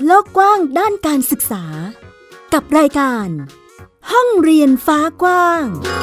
โลกกว้างด้านการศึกษากับรายการห้องเรียนฟ้ากว้าง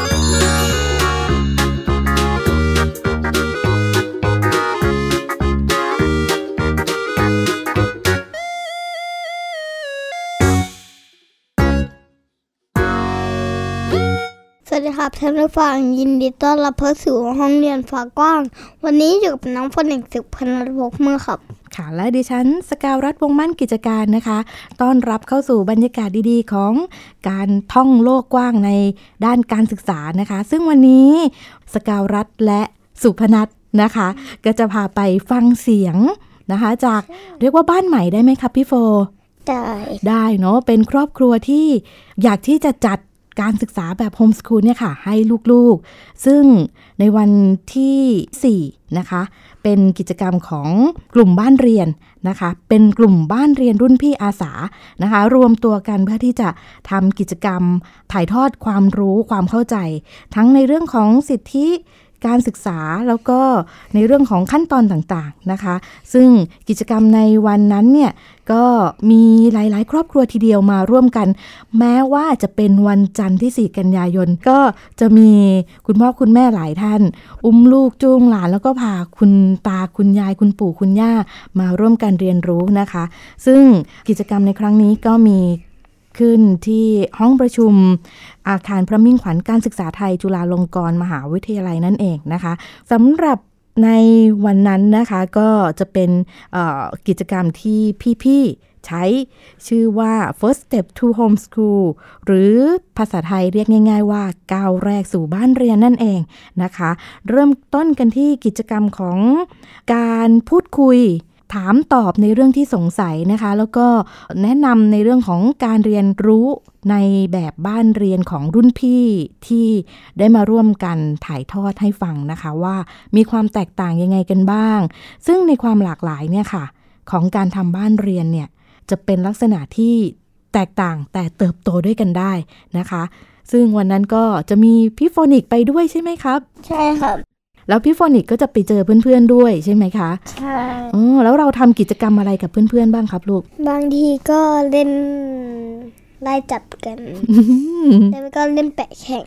สวัสดีครับท่านผู้ฟังยินดีต้อนรับเข้าสู่ห้องเรียนฟ้ากว้างวันนี้อยู่กับน้องฝนเอกศึกพนัสพกมือครับค่ะและดิฉันสกาวรัตน์วงมั่นกิจการนะคะต้อนรับเข้าสู่บรรยากาศดีๆของการท่องโลกกว้างในด้านการศึกษานะคะซึ่งวันนี้สกาวรัตน์และสุพนัทนะคะก็จะพาไปฟังเสียงนะคะจากเรียกว่าบ้านใหม่ได้ไหมครับพี่โฟได้เนาะเป็นครอบครัวที่อยากที่จะจัดการศึกษาแบบโฮมสคูลเนี่ยค่ะให้ลูกๆซึ่งในวันที่4นะคะเป็นกิจกรรมของกลุ่มบ้านเรียนนะคะเป็นกลุ่มบ้านเรียนรุ่นพี่อาสานะคะรวมตัวกันเพื่อที่จะทำกิจกรรมถ่ายทอดความรู้ความเข้าใจทั้งในเรื่องของสิทธิการศึกษาแล้วก็ในเรื่องของขั้นตอนต่างๆนะคะซึ่งกิจกรรมในวันนั้นเนี่ยก็มีหลายๆครอบครัวทีเดียวมาร่วมกันแม้ว่าจะเป็นวันจันทร์ที่4กันยายนก็จะมีคุณพ่อคุณแม่หลายท่านอุ้มลูกจูงหลานแล้วก็พาคุณตาคุณยายคุณปู่คุณย่ามาร่วมกันเรียนรู้นะคะซึ่งกิจกรรมในครั้งนี้ก็มีขึ้นที่ห้องประชุมอาคารพระมิ่งขวัญการศึกษาไทยจุฬาลงกรณ์มหาวิทยาลัยนั่นเองนะคะสำหรับในวันนั้นนะคะก็จะเป็นกิจกรรมที่พี่ๆใช้ชื่อว่า First Step to Homeschool หรือภาษาไทยเรียกง่ายๆว่าก้าวแรกสู่บ้านเรียนนั่นเองนะคะเริ่มต้นกันที่กิจกรรมของการพูดคุยถามตอบในเรื่องที่สงสัยนะคะแล้วก็แนะนำในเรื่องของการเรียนรู้ในแบบบ้านเรียนของรุ่นพี่ที่ได้มาร่วมกันถ่ายทอดให้ฟังนะคะว่ามีความแตกต่างยังไงกันบ้างซึ่งในความหลากหลายเนี่ยค่ะของการทำบ้านเรียนเนี่ยจะเป็นลักษณะที่แตกต่างแต่เติบโตด้วยกันได้นะคะซึ่งวันนั้นก็จะมีพี่โฟนิกไปด้วยใช่ไหมครับใช่ครับแล้วพี่โฟนิกก็จะไปเจอเพื่อนๆด้วยใช่ไหมคะใช่แล้วเราทำกิจกรรมอะไรกับเพื่อนๆบ้างครับลูกบางทีก็เล่นไล่จับกันแล้วก็เล่นแปะแข่ง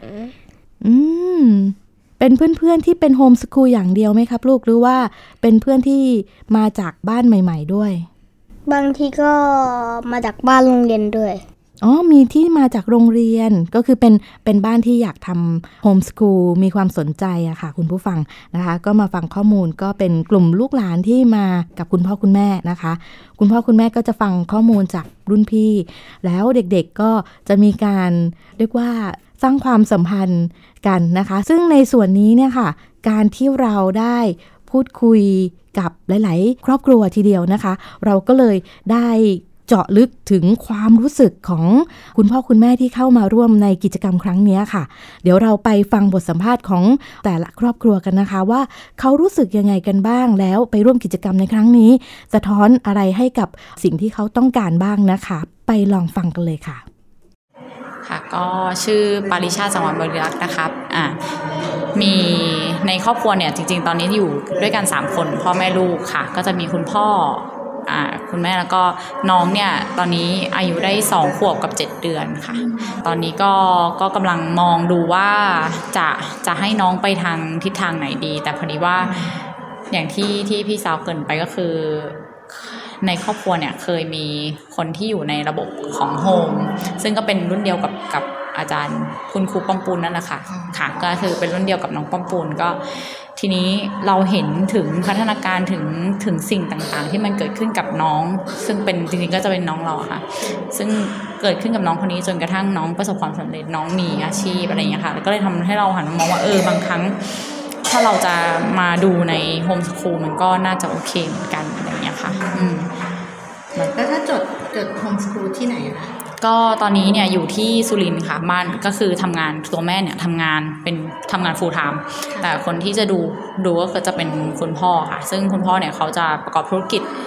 เป็นเพื่อนๆที่เป็นโฮมสคูลอย่างเดียวไหมครับลูกหรือว่าเป็นเพื่อนที่มาจากบ้านใหม่ๆด้วยบางทีก็มาจากบ้านโรงเรียนด้วยมีที่มาจากโรงเรียนก็คือเป็นบ้านที่อยากทำโฮมสคูลมีความสนใจอะค่ะคุณผู้ฟังนะคะก็มาฟังข้อมูลก็เป็นกลุ่มลูกหลานที่มากับคุณพ่อคุณแม่นะคะคุณพ่อคุณแม่ก็จะฟังข้อมูลจากรุ่นพี่แล้วเด็กๆก็จะมีการเรียกว่าสร้างความสัมพันธ์กันนะคะซึ่งในส่วนนี้เนี่ยค่ะการที่เราได้พูดคุยกับหลายๆครอบครัวทีเดียวนะคะเราก็เลยได้เจาะลึกถึงความรู้สึกของคุณพ่อคุณแม่ที่เข้ามาร่วมในกิจกรรมครั้งนี้ค่ะเดี๋ยวเราไปฟังบทสัมภาษณ์ของแต่ละครอบครัวกันนะคะว่าเขารู้สึกยังไงกันบ้างแล้วไปร่วมกิจกรรมในครั้งนี้สะท้อนอะไรให้กับสิ่งที่เขาต้องการบ้างนะคะไปลองฟังกันเลยค่ะค่ะก็ชื่อปาริชาติสังวรบริรักษ์นะครับมีในครอบครัวเนี่ยจริงๆตอนนี้อยู่ด้วยกัน3คนพ่อแม่ลูกค่ะก็จะมีคุณพ่อคุณแม่แล้วก็น้องเนี่ยตอนนี้อายุได้2 ขวบกับ7 เดือนค่ะตอนนี้ก็กำลังมองดูว่าจะให้น้องไปทางทิศทางไหนดีแต่พอดีว่าอย่างที่พี่สาวเกริ่นไปก็คือในครอบครัวเนี่ยเคยมีคนที่อยู่ในระบบของโฮมซึ่งก็เป็นรุ่นเดียวกับอาจารย์คุณครูป้อมปูนนั่นแหละค่ะค่ะก็คือเป็นรุ่นเดียวกับน้องป้อมปูนก็ทีนี้เราเห็นถึงพัฒนาการถึงสิ่งต่างๆที่มันเกิดขึ้นกับน้องซึ่งเป็นจริงๆก็จะเป็นน้องเราค่ะซึ่งเกิดขึ้นกับน้องคนนี้จนกระทั่งน้องประสบความสำเร็จน้องมีอาชีพอะไรอย่างเงี้ยค่ะแล้วก็เลยทำให้เราหันมามองว่าบางครั้งถ้าเราจะมาดูในโฮมสคูลมันก็น่าจะโอเคเหมือนกันอะไรอย่างเงี้ยค่ะแล้วถ้าจดโฮมสคูลที่ไหนคะก็ตอนนี้เนี่ยอยู่ที่สุรินทร์ค่ะบ้านก็คือทำงานตัวแม่เนี่ยทำงานfull time แต่คนที่จะดูก็จะเป็นคุณพ่อค่ะซึ่งคุณพ่อเนี่ยเขาจะประกอบธุรกิจ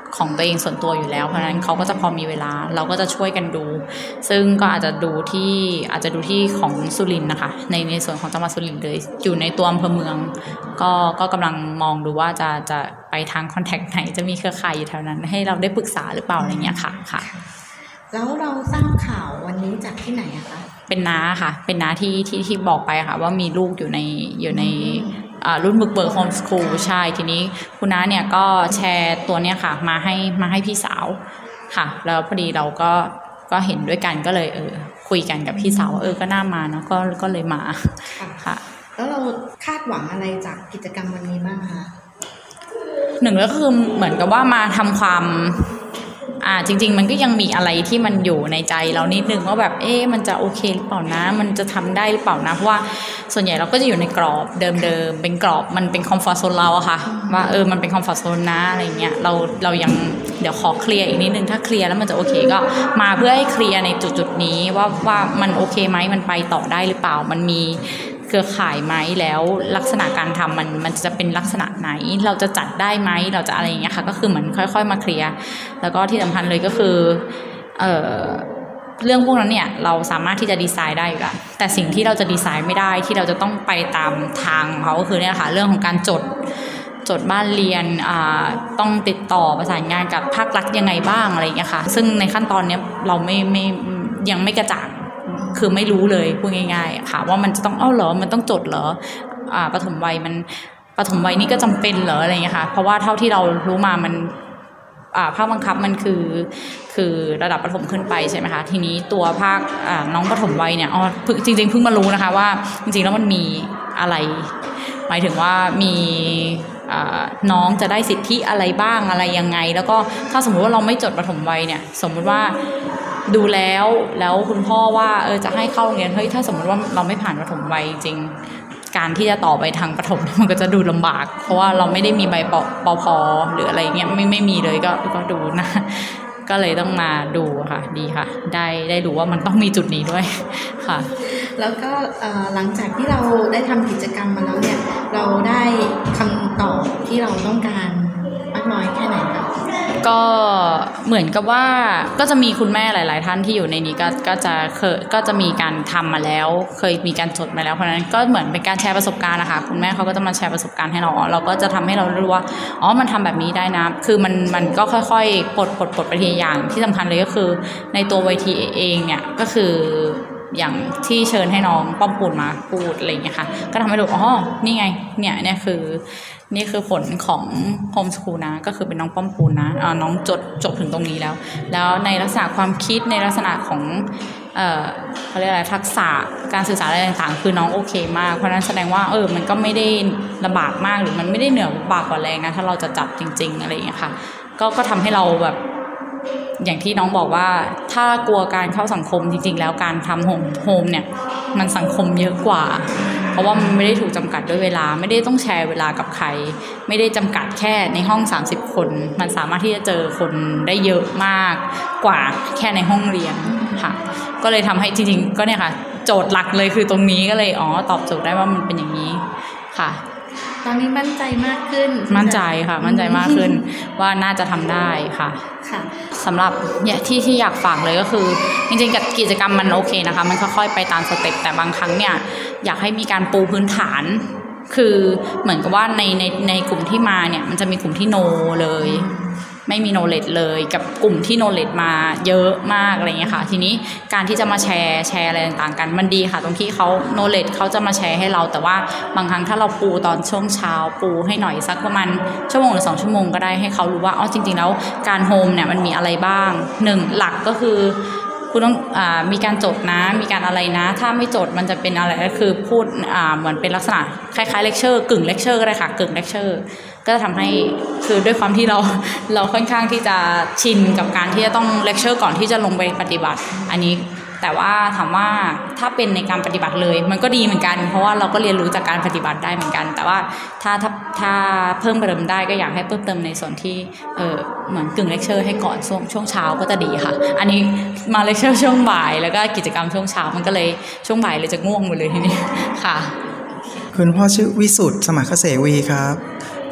ของตัวเองส่วนตัวอยู่แล้วเพราะฉะนั้นเขาก็จะพอมีเวลาเราก็จะช่วยกันดูซึ่งก็อาจจะดูที่ของสุรินทร์นะคะในส่วนของจังหวัดสุรินทร์เลยอยู่ในตัวอำเภอเมืองก็กำลังมองดูว่าจะไปทางคอนแทคไหนจะมีเครือข่ายอยู่แถวนั้นให้เราได้ปรึกษาหรือเปล่าอะไรเงี้ยค่ะแล้วเราทราบข่าววันนี้จากที่ไหนอะคะเป็นน้าค่ะเป็นน้าที่บอกไปค่ะว่ามีลูกอยู่ในรุ่นบุกเบิกโฮมสคูลใช่ทีนี้คุณน้าเนี่ยก็แชร์ตัวเนี้ยค่ะมาให้พี่สาวค่ะแล้วพอดีเราก็เห็นด้วยกันก็เลยคุยกันกับพี่สาวก็น่ามาเนาะก็เลยมาค่ะแล้วเราคาดหวังอะไรจากกิจกรรมวันนี้บ้างคะหนึ่งก็คือเหมือนกับว่ามาทำความจริงๆมันก็ยังมีอะไรที่มันอยู่ในใจเรานิดนึงว่าแบบมันจะโอเคหรือเปล่านะมันจะทำได้หรือเปล่านะเพราะว่าส่วนใหญ่เราก็จะอยู่ในกรอบเดิมๆเป็นกรอบมันเป็นคอมฟอร์ตโซนเราอะค่ะว่ามันเป็นคอมฟอร์ตโซนนะอะไรเงี้ยเรายังเดี๋ยวขอเคลียร์อีกนิดนึงถ้าเคลียร์แล้วมันจะโอเคก็มาเพื่อให้เคลียร์ในจุดนี้ว่ามันโอเคไหมมันไปต่อได้หรือเปล่ามันมีเครือข่ายไหมแล้วลักษณะการทำมันจะเป็นลักษณะไหนเราจะจัดได้ไหมเราจะอะไรอย่างเงี้ยค่ะก็คือเหมือนค่อยๆมาเคลียร์แล้วก็ที่สำคัญเลยก็คือเรื่องพวกนั้นเนี่ยเราสามารถที่จะดีไซน์ได้อยู่แล้วแต่สิ่งที่เราจะดีไซน์ไม่ได้ที่เราจะต้องไปตามทางเขาก็คือเนี่ยค่ะเรื่องของการจดบ้านเรียนต้องติดต่อประสานงานกับภาครัฐยังไงบ้างอะไรอย่างเงี้ยค่ะซึ่งในขั้นตอนเนี้ยเรายังไม่กระจ่างคือไม่รู้เลยพูดง่ายๆค่ะว่ามันจะต้องเหรอมันต้องจดเหรอปฐมวัยนี่ก็จำเป็นเหรออะไรอย่างเงี้ยค่ะเพราะว่าเท่าที่เรารู้มามันภาคบังคับมันคือระดับประถมขึ้นไปใช่ไหมคะทีนี้ตัวภาคน้องปฐมวัยเนี่ยจริงๆเพิ่งมารู้นะคะว่าจริงๆแล้วมันมีอะไรหมายถึงว่ามีน้องจะได้สิทธิอะไรบ้างอะไรยังไงแล้วก็ถ้าสมมติว่าเราไม่จดปฐมวัยเนี่ยสมมุติว่าดูแล้วคุณพ่อว่าจะให้เข้าโรงเรียนเฮ้ยถ้าสมมติว่าเราไม่ผ่านปฐมวัยจริงการที่จะต่อไปทางประถมมันก็จะดูลำบากเพราะว่าเราไม่ได้มีใบปพหรืออะไรเงี้ยไม่มีเลยก็ดูนะก็เลยต้องมาดูค่ะดีค่ะได้รู้ว่ามันต้องมีจุดนี้ด้วยค่ะแล้วก็หลังจากที่เราได้ทำกิจกรรมมาแล้วเนี่ยเราได้คำตอบที่เราต้องการมากน้อยแค่ไหนคะก็เหมือนกับว่าก็จะมีคุณแม่หลายๆท่านที่อยู่ในนี้ก็จะมีการทำมาแล้วเคยมีการจดมาแล้วเพราะฉะนั้นก็เหมือนเป็นการแชร์ประสบการณ์นะคะคุณแม่เขาก็จะมาแชร์ประสบการณ์ให้เราก็จะทำให้เรารู้ว่ามันทำแบบนี้ได้นะคือมันก็ค่อยๆปลดไปทีอย่างที่สำคัญเลยก็คือในตัวเวทีเองเนี่ยก็คืออย่างที่เชิญให้น้องป้อมปูนมาพูดอะไรอย่างเงี้ยค่ะก็ทำให้ดูนี่ไงเนี่ยคือผลของโฮมสคูลนะก็คือเป็นน้องป้อมปูนนะน้องจบถึงตรงนี้แล้วในลักษณะความคิดในลักษณะของเขาเรียกอะไรทักษะการสื่อสารอะไรต่างๆคือน้องโอเคมากเพราะนั้นแสดงว่ามันก็ไม่ได้ลำบากมากหรือมันไม่ได้เหนือบากกว่าแรงนะถ้าเราจะจับจริงๆอะไรอย่างเงี้ยค่ะก็ทำให้เราแบบอย่างที่น้องบอกว่าถ้ากลัวการเข้าสังคมจริงๆแล้วการทำโฮมเนี่ยมันสังคมเยอะกว่าเพราะว่ามันไม่ได้ถูกจำกัดด้วยเวลาไม่ได้ต้องแชร์เวลากับใครไม่ได้จำกัดแค่ในห้อง30คนมันสามารถที่จะเจอคนได้เยอะมากกว่าแค่ในห้องเรียนค่ะก็เลยทำให้จริงๆก็เนี่ยค่ะโจทย์หลักเลยคือตรงนี้ก็เลยตอบโจทย์ได้ว่ามันเป็นอย่างนี้ค่ะตอนนี้มั่นใจมากขึ้นมั่นใจค่ะมั่นใจมากขึ้นว่าน่าจะทำได้ค่ะสำหรับที่อยากฝากเลยก็คือจริงๆกับกิจกรรมมันโอเคนะคะมันค่อยๆไปตามสเต็ปแต่บางครั้งเนี่ยอยากให้มีการปูพื้นฐานคือเหมือนกับว่าในกลุ่มที่มาเนี่ยมันจะมีกลุ่มที่โนเลยไม่มี knowledge เลยกับกลุ่มที่ knowledge มาเยอะมากอะไรเงี้ยค่ะทีนี้การที่จะมาแชร์อะไรต่างๆกันมันดีค่ะตรงที่เขา knowledge เขาจะมาแชร์ให้เราแต่ว่าบางครั้งถ้าเราปูตอนช่วงเช้าปูให้หน่อยสักประมาณชั่วโมงหรือ2ชั่วโมงก็ได้ให้เขารู้ว่าจริงๆแล้วการโฮมเนี่ยมันมีอะไรบ้าง1หลักก็คือคุณต้องมีการจดนะมีการอะไรนะถ้าไม่จดมันจะเป็นอะไรก็คือพูดเหมือนเป็นลักษณะคล้ายๆเลคเชอร์กึ่งเลคเชอร์ก็ได้ค่ะกึ่งเลคเชอร์ก็จะทำให้คือด้วยความที่เราค่อนข้างที่จะชินกับการที่จะต้องเลคเชอร์ก่อนที่จะลงไปปฏิบัติอันนี้แต่ว่าถามว่าถ้าเป็นในการปฏิบัติเลยมันก็ดีเหมือนกันเพราะว่าเราก็เรียนรู้จากการปฏิบัติได้เหมือนกันแต่ว่าถ้าเพิ่มเติมได้ก็อยากให้เพิ่มเติมในส่วนที่เหมือนกึ่งเลคเชอร์ให้ก่อนช่วงเช้าก็จะดีค่ะอันนี้มาเลคเชอร์ช่วงบ่ายแล้วก็กิจกรรมช่วงเช้ามันก็เลยช่วงบ่ายเลยจะง่วงหมดเลยทีนี้ค่ะคุณพ่อชื่อวิสุทธิ์สมัครเกษวีครับ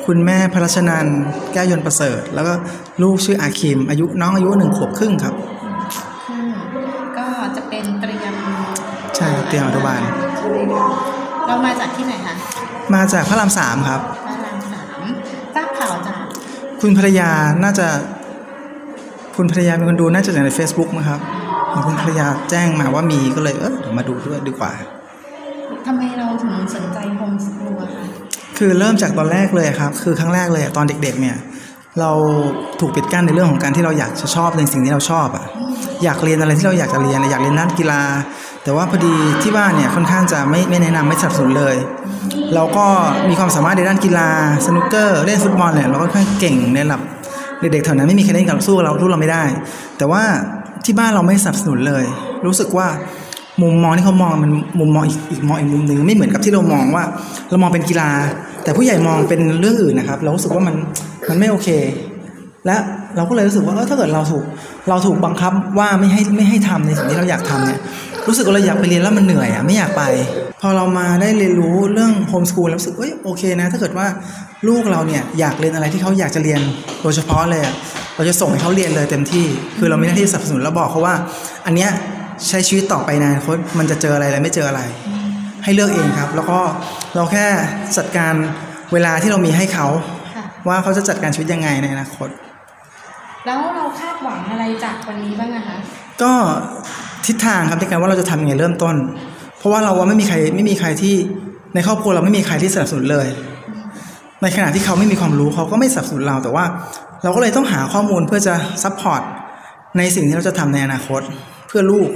คุณแม่พรัชนันท์แก้วยนต์ประเสริฐแล้วก็ลูกชื่ออาคิมอายุ1 ขวบครึ่งครับก็จะเป็นเตรียมใช่เตรียมอนุบาลเรามาจากที่ไหนคะมาจากพระราม3ครับพระราม3ทราบข่าวจากคุณภรรยาน่าจะคุณภรรยาเป็นคนดูน่าจะจากใน Facebook มั้งครับคุณภรรยาแจ้งมาว่ามีก็เลยเดี๋ยวมาดูด้วยดีกว่าทำไมเราถึงสนใจโฮมสคูลอะคะคือเริ่มจากตอนแรกเลยครับคือครั้งแรกเลยตอนเด็กๆเนี่ยเราถูกปิดกั้นในเรื่องของการที่เราอยากจะชอบในสิ่งที่เราชอบอยากเรียนอะไรที่เราอยากจะเรียนอยากเรียนด้านกีฬาแต่ว่าพอดีที่บ้านเนี่ยค่อนข้างจะไม่แนะนำไม่สนับสนุนเลยเราก็มีความสามารถในด้านกีฬาสนุกเกอร์เล่นฟุตบอลเนี่ยเราก็ค่อนข้างเก่งในระดับเด็กๆแถวนั้นไม่มีใครเล่นกับสู้เราไม่ได้แต่ว่าที่บ้านเราไม่สนับสนุนเลยรู้สึกว่ามุมมองที่เขามองมันมุมมองอีกมุมนึงไม่เหมือนกับที่เรามองว่าเรามองเป็นกีฬาแต่ผู้ใหญ่มองเป็นเรื่องอื่นนะครับเรารู้สึกว่ามันไม่โอเคและเราก็เลยรู้สึกว่าถ้าเกิดเราถูกบังคับว่าไม่ให้ทำในสิ่งที่เราอยากทำเนี่ยรู้สึกว่าเราอยากไปเรียนแล้วมันเหนื่อยไม่อยากไปพอเรามาได้เรียนรู้เรื่องโฮมสคูลแล้วรู้สึกโอเคนะถ้าเกิดว่าลูกเราเนี่ยอยากเรียนอะไรที่เขาอยากจะเรียนโดยเฉพาะเลยเราจะส่งให้เขาเรียนเลยเต็มที่คือเรามีหน้าที่สนับสนุนแล้วบอกเขาว่าอันเนี้ยใช้ชีวิตต่อไปนานมันจะเจออะไรและไม่เจออะไรให้เลือกเองครับแล้วก็เราแค่จัดการเวลาที่เรามีให้เขาว่าเขาจะจัดการชีวิตยังไงในอนาคตแล้วเราคาดหวังอะไรจากวันนี้บ้างนะคะก็ทิศทางครับในการว่าเราจะทำยังไงเริ่มต้นเพราะว่าเราว่าไม่มีใครที่ในครอบครัวเราไม่มีใครที่สนับสนุนเลยในขณะที่เขาไม่มีความรู้เขาก็ไม่สนับสนุนเราแต่ว่าเราก็เลยต้องหาข้อมูลเพื่อจะซัพพอร์ตในสิ่งที่เราจะทำในอนาคตเพื่อลูก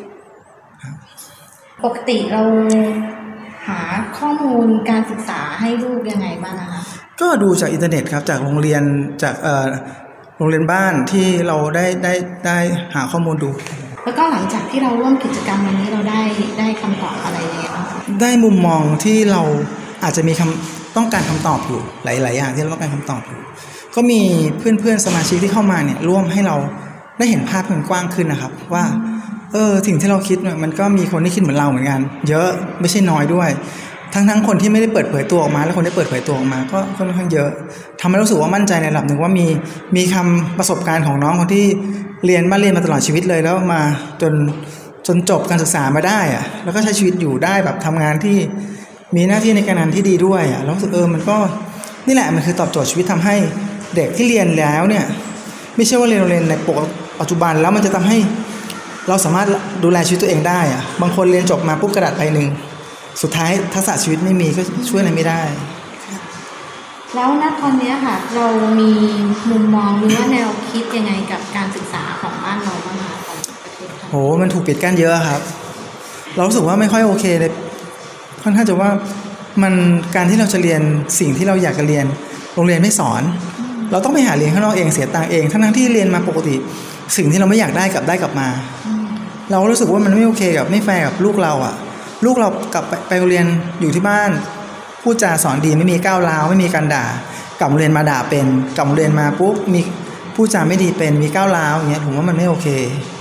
ปกติเราหาข้อมูลการศึกษาให้ลูกยังไงบ้างนะคะก็ดูจากอินเทอร์เน็ตครับจากโรงเรียนจากโรงเรียนบ้านที่เราได้หาข้อมูลดูแล้วก็หลังจากที่เราร่วมกิจกรรมวันนี้เราได้คำตอบอะไรยังไงบ้างได้มุมมองที่เราอาจจะมีต้องการคำตอบอยู่หลายๆอย่างที่เราต้องการคำตอบอยู่ก็มีเพื่อนๆสมาชิกที่เข้ามาเนี่ยร่วมให้เราได้เห็นภาพมันกว้างขึ้นนะครับว่าสิ่งที่เราคิดเนี่ยมันก็มีคนที่คิดเหมือนเราเหมือนกันเยอะไม่ใช่น้อยด้วยทั้งคนที่ไม่ได้เปิดเผยตัวออกมาและคนที่เปิดเผยตัวออกมาก็ค่อนข้างเยอะทำให้รู้สึกว่ามั่นใจในระดับหนึ่งว่ามีคำประสบการณ์ของน้องคนที่เรียนมาตลอดชีวิตเลยแล้วมาจนจบการศึกษามาได้แล้วก็ใช้ชีวิตอยู่ได้แบบทำงานที่มีหน้าที่ในการงานที่ดีด้วยแล้วรู้สึกมันก็นี่แหละมันคือตอบโจทย์ชีวิตทำให้เด็กที่เรียนแล้วเนี่ยไม่ใช่ว่าเรียนในปัจจุบันแล้วมันจะทำให้เราสามารถดูแลชีวิตตัวเองได้บางคนเรียนจบมาปุ๊บกระดาษใบหนึ่งสุดท้ายทักษะชีวิตไม่มีก็ช่วยอะไรไม่ได้แล้วณตอนนี้ค่ะเรามีมุมมองหรือว่าแนวคิดยังไงกับการศึกษาของบ้านเราบ้างคะของประเทศไทยมันถูกปิดกั้นเยอะครับเรารู้สึกว่าไม่ค่อยโอเคเลยค่อนข้างจะว่ามันการที่เราจะเรียนสิ่งที่เราอยากจะเรียนโรงเรียนไม่สอนเราต้องไปหาเรียนข้างนอกเองเสียตังค์เองทั้งที่เรียนมาปกติสิ่งที่เราไม่อยากได้กลับมาเรารู้สึกว่ามันไม่โอเคกับไม่แฟร์กับลูกเราลูกเรากลับไปโรงเรียนอยู่ที่บ้านพูดจาสอนดีไม่มีก้าวร้าวไม่มีการด่ากลับโรงเรียนมาด่าเป็นกลับโรงเรียนมาปุ๊บมีพูดจาไม่ดีเป็นมีก้าวร้าวอย่างเงี้ยผมว่ามันไม่โอเค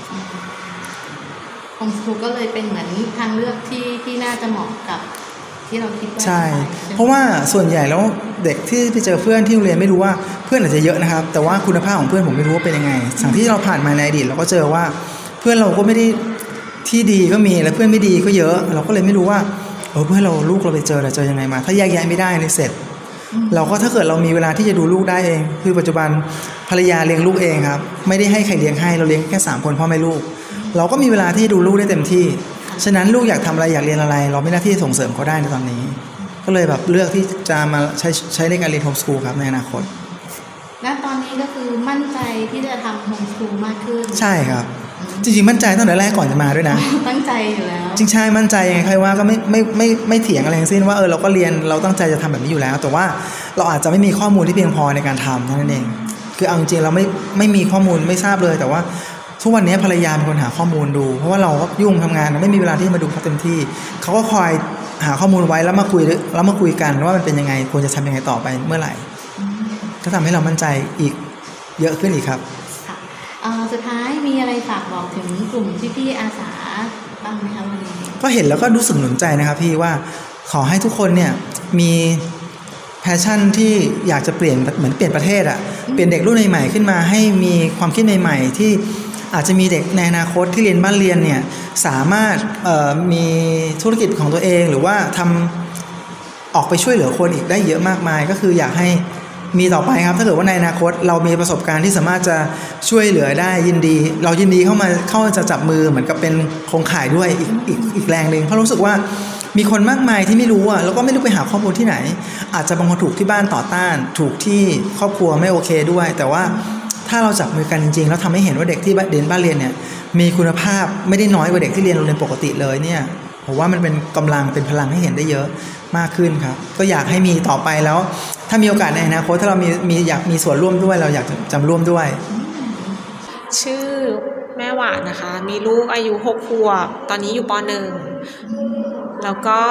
โฮมสคูลก็เลยเป็นเหมือนทางเลือกที่น่าจะเหมาะกับที่เราคิดว่าใช่เพราะว่าส่วนใหญ่แล้วเด็กที่ไปเจอเพื่อนที่โรงเรียนไม่รู้ว่าเพื่อนอาจจะเยอะนะครับแต่ว่าคุณภาพของเพื่อนผมไม่รู้ว่าเป็นยังไงสิ่งที่เราผ่านมาในอดีตเราก็เจอว่าเพื่อนเราก็ไม่ได้ที่ดีก็มีและเพื่อนไม่ดีก็เยอะเราก็เลยไม่รู้ว่าเพื่อนเราลูกเราไปเจอยังไงมาถ้าแยกแยะไม่ได้ในเสร็จเราก็ถ้าเกิดเรามีเวลาที่จะดูลูกได้เองคือปัจจุบันภรรยาเลี้ยงลูกเองครับไม่ได้ให้ใครเลี้ยงให้เราเลี้ยงแค่3คนพ่อแม่ลูกเราก็มีเวลาที่ดูลูกได้เต็มที่ฉะนั้นลูกอยากทำอะไรอยากเรียนอะไรเราไม่หน้าที่ส่งเสริมเขาได้ในตอนนี้ก็เลยแบบเลือกที่จะมาใช้ในการเรียนโฮมสคูลครับในอนาคตและตอนนี้ก็คือมั่นใจที่จะทำโฮมสคูลมากขึ้นใช่ครับจริงๆมั่นใจตั้งแต่แรกก่อนจะมาด้วยนะตั้งใจอยู่แล้วจริงใช่มั่นใจยังไงใครว่าก็ไม่เถียงอะไรทั้งสิ้นว่าเราก็เรียนเราตั้งใจจะทำแบบนี้อยู่แล้วแต่ว่าเราอาจจะไม่มีข้อมูลที่เพียงพอในการทำนั่นเองคือเอาจริงๆเราไม่มีข้อมูลไม่ทราบเลยแต่ว่าทุกวันนี้ภรรยาเป็นคนหาข้อมูลดูเพราะว่าเราก็ยุ่งทำงานไม่มีเวลาที่มาดูเขาเต็มที่เขาก็คอยหาข้อมูลไว้แล้วมาคุยกันว่ามันเป็นยังไงควรจะทำยังไงต่อไปเมื่อไหร่ก็ทำให้เรามั่นใจอีกเยอะขึ้นอีกครับสุดท้ายมีอะไรฝากบอกถึงกลุ่มพี่อาสาบ้างไหมคะวันนี้ก็เห็นแล้วก็รู้สึกหนุนใจนะครับพี่ว่าขอให้ทุกคนเนี่ยมีแพชชั่นที่อยากจะเปลี่ยนเหมือนเปลี่ยนประเทศอ่ะเปลี่ยนเด็กรุ่นใหม่ๆขึ้นมาให้มีความคิดใหม่ๆที่อาจจะมีเด็กในอนาคตที่เรียนบ้านเรียนเนี่ยสามารถมีธุรกิจของตัวเองหรือว่าทำออกไปช่วยเหลือคนอีกได้เยอะมากมายก็คืออยากให้มีต่อไปครับถ้าเกิดว่าในอนาคตเรามีประสบการณ์ที่สามารถจะช่วยเหลือได้ยินดีเรายินดีเข้าจะจับมือเหมือนกับเป็นโครงข่ายด้วยอีกแรงนึงเพราะรู้สึกว่ามีคนมากมายที่ไม่รู้อ่ะแล้วก็ไม่รู้ไปหาข้อมูลที่ไหนอาจจะบางคนถูกที่บ้านต่อต้านถูกที่ครอบครัวไม่โอเคด้วยแต่ว่าถ้าเราจับมือกันจริงๆแล้วทำให้เห็นว่าเด็กที่เรียนบ้านเรียนเนี่ยมีคุณภาพไม่ได้น้อยกว่าเด็กที่เรียนโรงเรียนปกติเลยเนี่ยผมว่ามันเป็นกำลังเป็นพลังให้เห็นได้เยอะมากขึ้นครับก็อยากให้มีต่อไปแล้วถ้ามีโอกาสในอนาคตถ้าเรามีอยากมีส่วนร่วมด้วยเราอยากจะร่วมด้วยชื่อแม่หวานนะคะมีลูกอายุ6 ขวบตอนนี้อยู่ป.1 แล้วก็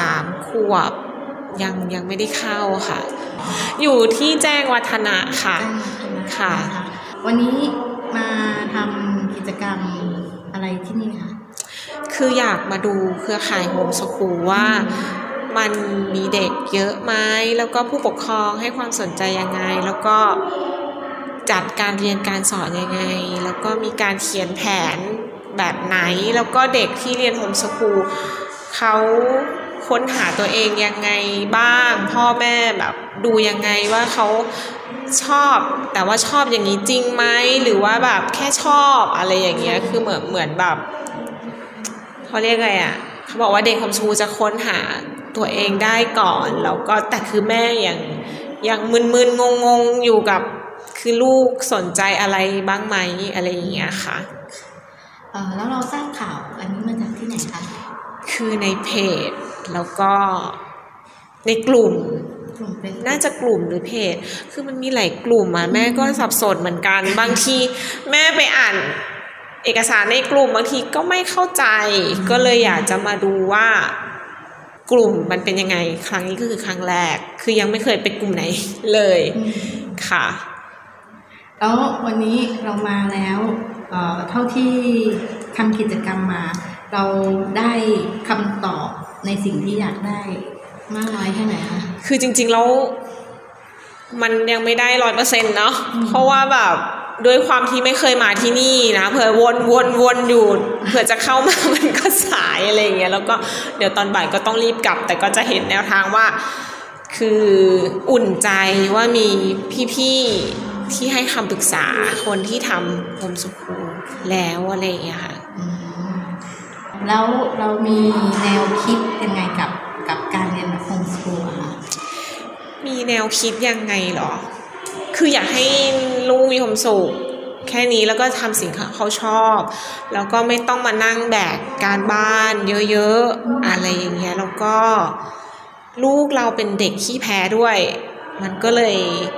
3 ขวบยังไม่ได้เข้าค่ะอยู่ที่แจ้งวัฒนะค่ะค่ะวันนี้มาทำกิจกรรมอะไรที่นี่คะคืออยากมาดูเครือข่ายโฮมสคูลว่ามันมีเด็กเยอะไหมแล้วก็ผู้ปกครองให้ความสนใจยังไงแล้วก็จัดการเรียนการสอนยังไงแล้วก็มีการเขียนแผนแบบไหนแล้วก็เด็กที่เรียนโฮมสคูลเขาค้นหาตัวเองยังไงบ้างพ่อแม่แบบดูยังไงว่าเขาชอบแต่ว่าชอบอย่างนี้จริงไหมหรือว่าแบบแค่ชอบอะไรอย่างเงี้ยคือเหมือนแบบเขาเรียกไงอ่ะเขาบอกว่าเด็กโฮมสคูลจะค้นหาตัวเองได้ก่อนแล้วก็แต่คือแม่ยังมึนๆงงๆอยู่กับคือลูกสนใจอะไรบ้างไหมอะไรอย่างเงี้ยค่ะแล้วเราทราบข่าวอันนี้มาจากที่ไหนคะคือในเพจแล้วก็ในกลุ่มน่าจะกลุ่มหรือเพจคือมันมีหลายกลุ่มอ่ะแม่ก็สับสนเหมือนกันบางทีแม่ไปอ่านเอกสารในกลุ่มบางทีก็ไม่เข้าใจก็เลยอยากจะมาดูว่ากลุ่มมันเป็นยังไงครั้งนี้ก็คือครั้งแรกคือยังไม่เคยไปกลุ่มไหนเลยค่ะแล้ววันนี้เรามาแล้วเท่าที่ทำกิจกรรมมาเราได้คำตอบในสิ่งที่อยากได้มากน้อยแค่ไหนคะคือจริงๆแล้วมันยังไม่ได้ 100% เนาะเพราะว่าแบบด้วยความที่ไม่เคยมาที่นี่นะเผื่อวนอยู่เผื่อจะเข้ามามันก็สายอะไรอย่างเงี้ยแล้วก็เดี๋ยวตอนบ่ายก็ต้องรีบกลับแต่ก็จะเห็นแนวทางว่าคืออุ่นใจว่ามีพี่ๆที่ให้คำปรึกษาคนที่ทำโฮมสคูลแล้วอะไรอย่างเงี้ยค่ะแล้วเรามีแนวคิดยังไงกับการเรียนแบบโฮมสคูลอะคะมีแนวคิดยังไงหรอคืออยากให้ลูกมีความสุขแค่นี้แล้วก็ทำสิ่งเขาชอบแล้วก็ไม่ต้องมานั่งแบกการบ้านเยอะๆอะไรอย่างเงี้ยแล้วก็ลูกเราเป็นเด็กขี้แพ้ด้วยมันก็เลย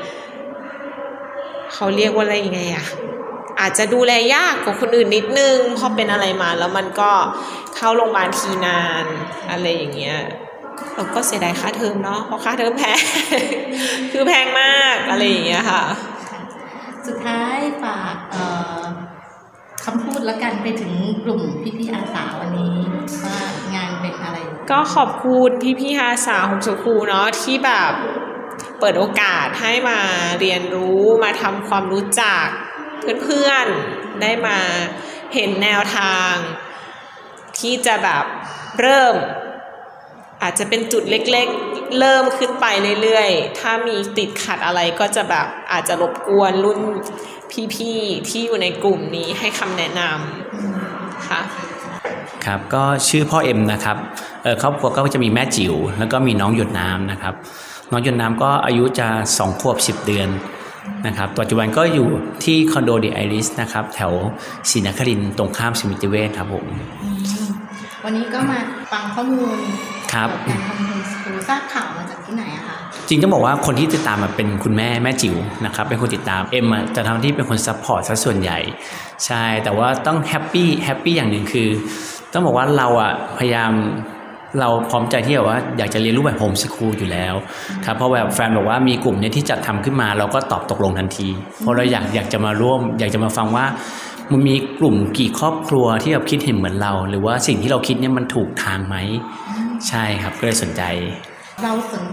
เขาเรียกว่าอะไรยังไงอะอาจจะดูแลยากกว่าคนอื่นนิดนึงพอเป็นอะไรมาแล้วมันก็เข้าโรงพยาบาลทีนานอะไรอย่างเงี้ยเราก็เสียดายค่าเทอมเนาะเพราะค่าเทอมแพง คือแพงมากอะไรอย่างเงี้ยค่ะสุดท้ายฝากคำพูดแล้วกันไปถึงกลุ่มพี่ๆอาสาวันนี้ว่างานเป็นอะไรก็ขอบคุณพี่ๆอาสาโฮมสคูลเนาะที่แบบเปิดโอกาสให้มาเรียนรู้มาทำความรู้จักเพื่อนๆได้มาเห็นแนวทางที่จะแบบเริ่มอาจจะเป็นจุดเล็กๆเริ่มขึ้นไปเรื่อยๆถ้ามีติดขัดอะไรก็จะแบบอาจจะรบกวนรุ่นพี่ๆที่อยู่ในกลุ่มนี้ให้คำแนะนำค่ะครับก็ชื่อพ่อเอ็มนะครับครอบครัวก็จะมีแม่จิ๋วแล้วก็มีน้องหยดน้ำนะครับน้องหยดน้ำก็อายุจะ2 ขวบ 10 เดือนนะครับปัจจุบันก็อยู่ที่คอนโดเดอะไอริสนะครับแถวศรีนครินทร์ตรงข้ามสมิติเวชครับผมวันนี้ก็มาฟังข้อมูลครับการทำโฮมสคูลทราบข่าวมาจากที่ไหนอะคะจริงต้องบอกว่าคนที่ติดตามมาเป็นคุณแม่จิ๋วนะครับเป็นคนติดตามเอ็มจะทำที่เป็นคนซัพพอร์ตซะส่วนใหญ่ใช่แต่ว่าต้องแฮปปี้อย่างหนึ่งคือต้องบอกว่าเราพยายามเราพร้อมใจที่แบบว่าอยากจะเรียนรู้แบบโฮมสคูลอยู่แล้วครับเพราะแบบแฟนบอกว่ามีกลุ่มนี้ที่จัดทำขึ้นมาเราก็ตอบตกลงทันทีเพราะเราอยากจะมาร่วมอยากจะมาฟังว่ามันมีกลุ่มกี่ครอบครัวที่แบบคิดเห็นเหมือนเราหรือว่าสิ่งที่เราคิดเนี่ยมันถูกทางไหมใช่ครับก็เลยสนใจเราสนใจอะไร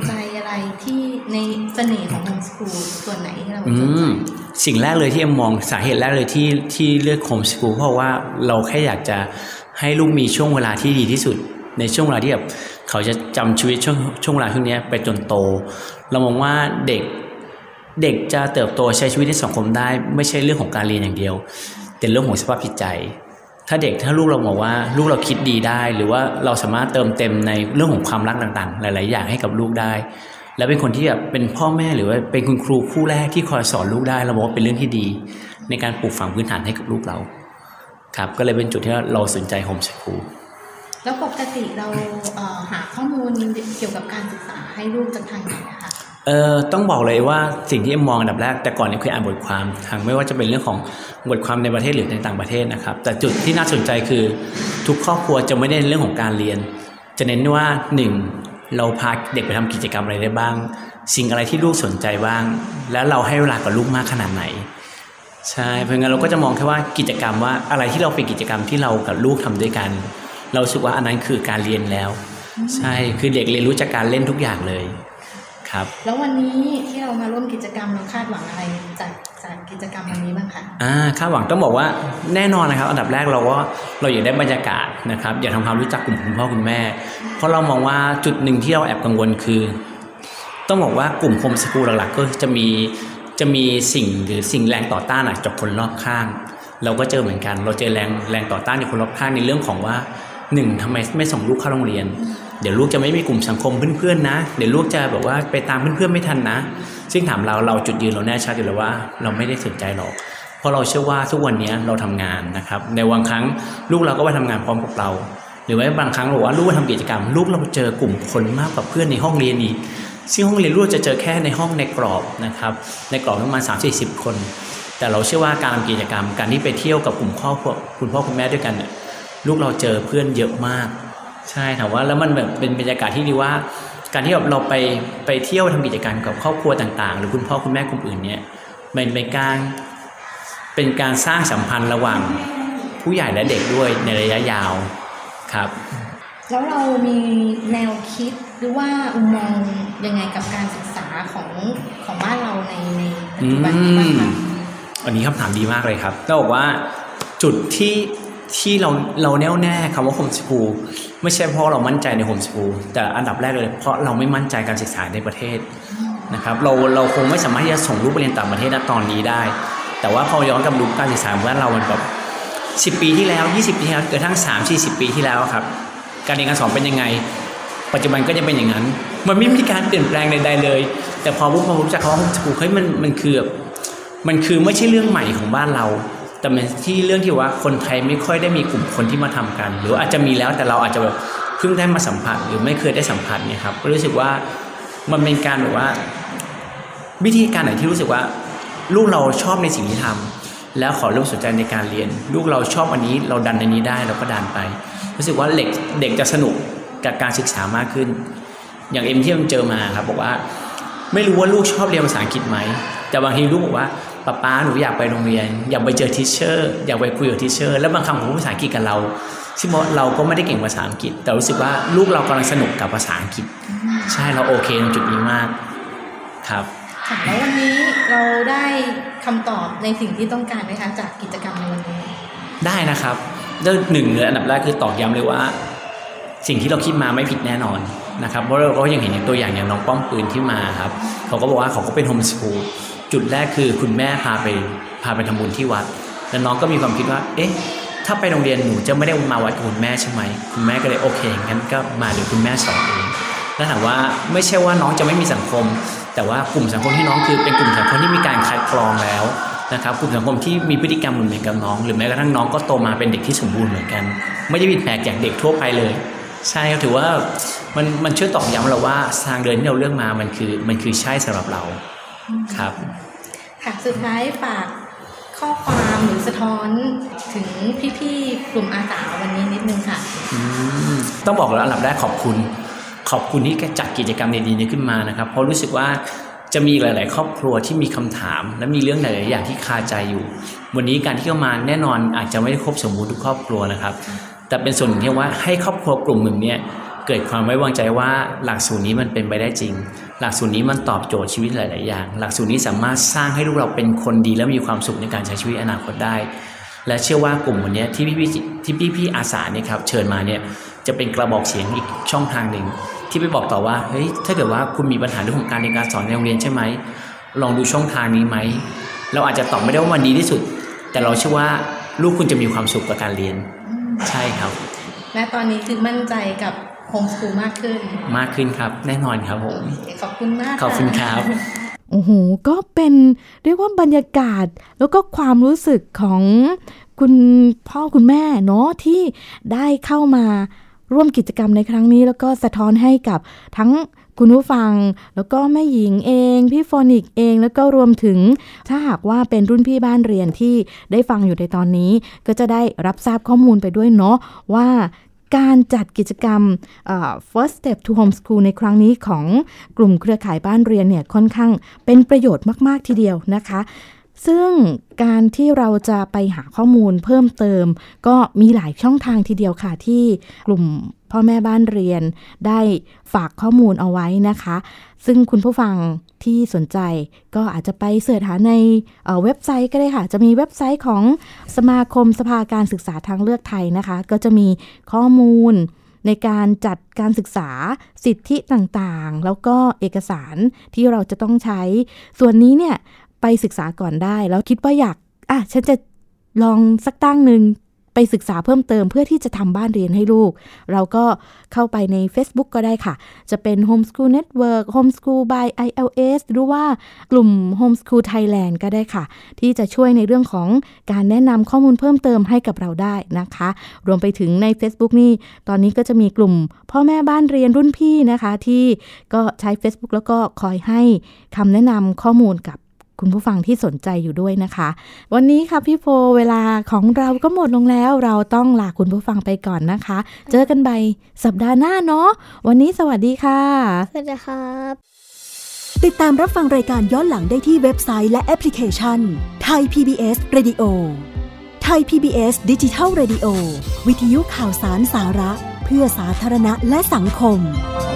อะไรที่ในเสน่ห์ของโฮมสคูลส่วนไหนที่เราสนใจสิ่งแรกเลยที่เอ็มมองสาเหตุแรกเลยที่เลือกโฮมสคูลเพราะว่าเราแค่อยากจะให้ลูกมีช่วงเวลาที่ดีที่สุดในช่วงเวลาที่แบบเขาจะจำชีวิตช่วงเวลาช่วงนี้ไปจนโตเรามองว่าเด็กจะเติบโตใช้ชีวิตในสังคมได้ไม่ใช่เรื่องของการเรียนอย่างเดียวแต่เรื่องของสภาพจิตใจถ้าลูกเราบอกว่าลูกเราคิดดีได้หรือว่าเราสามารถเติมเต็มในเรื่องของความรักต่างๆหลายๆอย่างให้กับลูกได้และเป็นคนที่แบบเป็นพ่อแม่หรือว่าเป็นคุณครูคู่แรกที่คอยสอนลูกได้เราบอกว่าเป็นเรื่องที่ดีในการปลูกฝังพื้นฐานให้กับลูกเราครับก็เลยเป็นจุดที่เราสนใจโฮมสคูลแล้วปกติเราหาข้อมูลเกี่ยวกับการศึกษาให้ลูกจากทางไหนนะคะต้องบอกเลยว่าสิ่งที่เอ็มมองอันดับแรกแต่ก่อนเนี่ยเคยอ่านบทความทางไม่ว่าจะเป็นเรื่องของบทความในประเทศหรือในต่างประเทศนะครับแต่จุดที่น่าสนใจคือทุกครอบครัวจะไม่ได้เน้นเรื่องของการเรียนจะเน้นว่า1เราพาเด็กไปทำกิจกรรมอะไรได้บ้างสิ่งอะไรที่ลูกสนใจบ้างแล้วเราให้เวลากับลูกมากขนาดไหนใช่เพราะงั้นเราก็จะมองแค่ว่ากิจกรรมว่าอะไรที่เราเป็นกิจกรรมที่เรากับลูกทำด้วยกันเราสึกว่าอันนั้นคือการเรียนแล้วใช่คือเด็กเรียนรู้จากการเล่นทุกอย่างเลยครับแล้ววันนี้ที่เรามาร่วมกิจกรรมเราคาดหวังอะไรจากกิจกรรมวันนี้บ้างคะคาดหวังต้องบอกว่าแน่นอนนะครับอันดับแรกเราอยากได้บรรยากาศนะครับอยากทำความรู้จักกลุ่มคุณพ่อคุณแม่เพราะเรามองว่าจุดหนึ่งที่เราแอบกังวลคือต้องบอกว่ากลุ่มโฮมสคูลหลักๆก็จะมีสิ่งแรงต่อต้านจากคนรอบข้างเราก็เจอเหมือนกันเราเจอแรงต่อต้านจากคนรอบข้างในเรื่องของว่า1ทำไมไม่ส่งลูกเข้าโรงเรียนเดี๋ยวลูกจะไม่มีกลุ่มสังคมเพื่อนๆนะเดี๋ยวลูกจะแบบว่าไปตามเพื่อนๆไม่ทันนะซึ่งถามเราจุดยืนเราแน่ชัดอยู่แล้วว่าเราไม่ได้สนใจหรอกเพราะเราเชื่อว่าทุกวันนี้เราทำงานนะครับในบางครั้งลูกเราก็ไปทำงานพร้อมกับเราหรือว่าบางครั้งบอกว่าลูกทำกิจกรรมลูกเราเจอกลุ่มคนมากกว่าเพื่อนในห้องเรียนอีกซึ่งห้องเรียนลูกจะเจอแค่ในห้องในกรอบนะครับในกรอบประมาณ 30-40 คนแต่เราเชื่อว่าการทำกิจกรรมการที่ไปเที่ยวกับกลุ่มครอบครัวคุณพ่อคุณแม่ด้วยกันเนี่ยลูกเราเจอเพื่อนเยอะมากใช่ถามว่าแล้วมันแบบเป็นบรรยากาศที่ดีว่าการที่เราไปเที่ยวทำกิจกรรมกับครอบครัวต่างๆหรือคุณพ่อคุณแม่กลุ่มอื่นเนี่ยมันเป็นการสร้างสัมพันธ์ระหว่างผู้ใหญ่และเด็กด้วยในระยะยาวครับแล้วเรามีแนวคิดหรือว่ามุมมองยังไงกับการศึกษาของบ้านเราในปัจจุบันนี้บ้างคะอันนี้คำถามดีมากเลยครับต้องบอกว่าจุดที่เราแน่วแน่คำว่าโฮมสคูลไม่ใช่เพราะเรามั่นใจในโฮมสคูลแต่อันดับแรกเลยเพราะเราไม่มั่นใจการศึกษาในประเทศนะครับเราคงไม่สามารถที่จะส่งลูกไปเรียนต่างประเทศณตอนนี้ได้แต่ว่าพอย้อนกลับดูการศึกษาว่าเรามันแบบ10 ปีที่แล้ว20 ปีที่แล้วกระทั่ง30-40 ปีที่แล้วครับการเรียนการสอนเป็นยังไงปัจจุบันก็ยังเป็นอย่างนั้นมันไม่มีการเปลี่ยนแปลงใดๆเลยแต่พอรู้จักคำว่าโฮมสคูลเฮ้ยมันคือไม่ใช่เรื่องใหม่ของบ้านเราแต่เป็นที่เรื่องที่ว่าคนไทยไม่ค่อยได้มีกลุ่มคนที่มาทำกันหรืออาจจะมีแล้วแต่เราอาจจะแบบเพิ่งได้มาสัมผัสหรือไม่เคยได้สัมผัสเนี่ยครับก็รู้สึกว่ามันเป็นการแบบว่าวิธีการไหนที่รู้สึกว่าลูกเราชอบในสิ่งที่ทำแล้วขอเริ่มสนใจในการเรียนลูกเราชอบอันนี้เราดันอันนี้ได้เราก็ดันไปรู้สึกว่าเด็กจะสนุกกับการศึกษามากขึ้นอย่างเอ็มที่เจอมาครับบอกว่าไม่รู้ว่าลูกชอบเรียนภาษาอังกฤษไหมแต่บางทีลูกบอกว่าป๊าหนูอยากไปโรงเรียนอยากไปเจอทิชเชอร์อยากไปคุยกับทิชเชอร์แล้วบางคำของภาษาอังกฤษกับเราซึ่งเราก็ไม่ได้เก่งภาษาอังกฤษแต่รู้สึกว่าลูกเรากำลังสนุกกับภาษาอังกฤษใช่เราโอเคในจุดนี้มากครับแล้ววันนี้เราได้คำตอบในสิ่งที่ต้องการไหมคะจากกิจกรรมในวันนี้ได้นะครับเรื่องหนึ่งเลยอันดับแรกคือตอกย้ำเลยว่าสิ่งที่เราคิดมาไม่ผิดแน่นอนนะครับเพราะเราก็ยังเห็นตัวอย่างน้องป้อมปืนที่มาครับเขาก็บอกว่าเขาก็เป็นโฮมสคูลจุดแรกคือคุณแม่พาไปทำบุญที่วัดแล้วน้องก็มีความคิดว่าเอ๊ะถ้าไปโรงเรียนหนูจะไม่ได้มาวัดกับคุณแม่ใช่ไหมคุณแม่ก็เลยโอเคงั้นก็มาเดี๋ยวคุณแม่สอนเองแล้วถามว่าไม่ใช่ว่าน้องจะไม่มีสังคมแต่ว่ากลุ่มสังคมที่น้องคือเป็นกลุ่มสังคมที่มีการคัดกรองแล้วนะครับกลุ่มสังคมที่มีพฤติกรรมเหมือนกับน้องหรือแม้กระทั่งน้องก็โตมาเป็นเด็กที่สมบูรณ์เหมือนกันไม่ได้ผิดแปลกจากเด็กทั่วไปเลยใช่ถือว่ามันช่วยตอกย้ำเราว่าทางเดินที่เราเลือกมามันคือใช่สำหรับเราครับค่ะสุดท้ายฝากข้อความหรือสะท้อนถึงพี่ๆกลุ่มอาสาวันนี้นิดนึงค่ะต้องบอกแล้วอันดับแรกขอบคุณที่จัดกิจกรรมดีๆนี้ขึ้นมานะครับเพราะรู้สึกว่าจะมีหลายๆครอบครัวที่มีคำถามและมีเรื่องหลายๆอย่างที่คาใจอยู่วันนี้การที่เข้ามาแน่นอนอาจจะไม่ได้ครบสมบูรณ์ทุกครอบครัวนะครับแต่เป็นส่วนหนึ่งที่ว่าให้ครอบครัวกลุ่มหนึ่งเนี่ยเกิดความไว้วางใจว่าหลักสูตรนี้มันเป็นไปได้จริงหลักสูตรนี้มันตอบโจทย์ชีวิตหลายๆอย่างหลักสูตรนี้สามารถสร้างให้ลูกเราเป็นคนดีและมีความสุขในการใช้ชีวิตอนาคตได้และเชื่อว่ากลุ่มวันนี้ที่พี่อาสาเนี่ยครับเชิญมาเนี่ยจะเป็นกระบอกเสียงอีกช่องทางหนึ่งที่ไปบอกต่อว่าเฮ้ยถ้าเกิดว่าคุณมีปัญหาเรื่องของการเรียนการสอนในโรงเรียนใช่ไหมลองดูช่องทางนี้ไหมเราอาจจะตอบไม่ได้ว่ามันดีที่สุดแต่เราเชื่อว่าลูกคุณจะมีความสุขกับการเรียนใช่ครับและตอนนี้คือมั่นใจกับโฮมสคูลมากขึ้นครับแน่นอนครับผมขอบคุณมากขอบคุณครับโอ้โหก็เป็นเรียกว่าบรรยากาศแล้วก็ความรู้สึกของคุณพ่อคุณแม่เนาะที่ได้เข้ามาร่วมกิจกรรมในครั้งนี้แล้วก็สะท้อนให้กับทั้งคุณผู้ฟังแล้วก็แม่หญิงเองพี่โฟนิกเองแล้วก็รวมถึงถ้าหากว่าเป็นรุ่นพี่บ้านเรียนที่ได้ฟังอยู่ในตอนนี้ก็จะได้รับทราบข้อมูลไปด้วยเนาะว่าการจัดกิจกรรมFirst Step to Homeschool ในครั้งนี้ของกลุ่มเครือข่ายบ้านเรียนเนี่ยค่อนข้างเป็นประโยชน์มากๆทีเดียวนะคะซึ่งการที่เราจะไปหาข้อมูลเพิ่มเติมก็มีหลายช่องทางทีเดียวค่ะที่กลุ่มพ่อแม่บ้านเรียนได้ฝากข้อมูลเอาไว้นะคะซึ่งคุณผู้ฟังที่สนใจก็อาจจะไปเสิร์ชหาในเว็บไซต์ก็ได้ค่ะจะมีเว็บไซต์ของสมาคมสภาการศึกษาทางเลือกไทยนะคะก็จะมีข้อมูลในการจัดการศึกษาสิทธิต่างๆแล้วก็เอกสารที่เราจะต้องใช้ส่วนนี้เนี่ยไปศึกษาก่อนได้แล้วคิดว่าอยากฉันจะลองสักตั้งหนึ่งไปศึกษาเพิ่มเติมเพื่อที่จะทำบ้านเรียนให้ลูกเราก็เข้าไปใน Facebook ก็ได้ค่ะจะเป็น Homeschool Network Homeschool by ILS หรือว่ากลุ่ม Homeschool Thailand ก็ได้ค่ะที่จะช่วยในเรื่องของการแนะนำข้อมูลเพิ่มเติมให้กับเราได้นะคะรวมไปถึงใน Facebook นี่ตอนนี้ก็จะมีกลุ่มพ่อแม่บ้านเรียนรุ่นพี่นะคะที่ก็ใช้ Facebook แล้วก็คอยให้คำแนะนำข้อมูลกับคุณผู้ฟังที่สนใจอยู่ด้วยนะคะวันนี้ค่ะพี่โพเวลาของเราก็หมดลงแล้วเราต้องลาคุณผู้ฟังไปก่อนนะคะเจอกันใหม่สัปดาห์หน้าเนาะวันนี้สวัสดีค่ะสวัสดีครับติดตามรับฟังรายการย้อนหลังได้ที่เว็บไซต์และแอปพลิเคชัน Thai PBS Radio Thai PBS Digital Radio วิทยุข่าวสารสาระเพื่อสาธารณะและสังคม